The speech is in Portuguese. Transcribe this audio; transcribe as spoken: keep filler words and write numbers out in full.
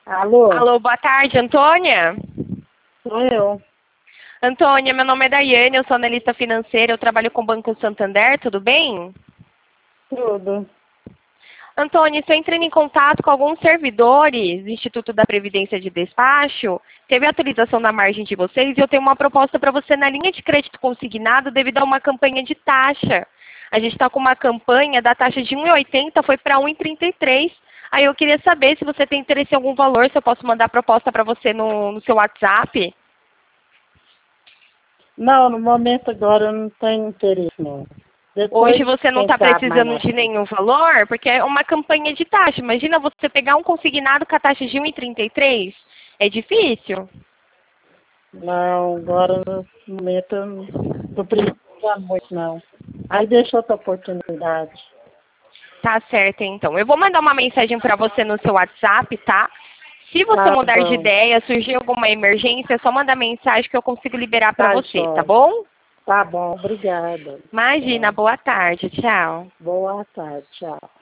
Alô? Alô, boa tarde, Antônia? Sou eu. Antônia, meu nome é Daiane, eu sou analista financeira, eu trabalho com o Banco Santander, tudo bem? Tudo. Antônia, estou entrando em contato com alguns servidores do Instituto da Previdência de Despacho. Teve a atualização da margem de vocês e eu tenho uma proposta para você na linha de crédito consignado devido a uma campanha de taxa. A gente está com uma campanha da taxa de um vírgula oitenta, foi para um vírgula trinta e três. Aí eu queria saber se você tem interesse em algum valor, se eu posso mandar a proposta para você no, no seu WhatsApp. Não, no momento agora eu não tenho interesse, não. Depois, Hoje você não quem está sabe, mais precisando na de frente. nenhum valor, porque é uma campanha de taxa. Imagina você pegar um consignado com a taxa de um vírgula trinta e três. É difícil? Não, agora no momento eu não estou precisando muito, não. Aí deixa outra oportunidade. Tá certo, então. Eu vou mandar uma mensagem para você no seu WhatsApp, tá? Se você Tá mudar de bom. ideia, surgir alguma emergência, é só mandar mensagem que eu consigo liberar para Tá, você, tá jóia. bom? Tá bom, obrigada. Imagina, Tchau. boa tarde, tchau. Boa tarde, tchau.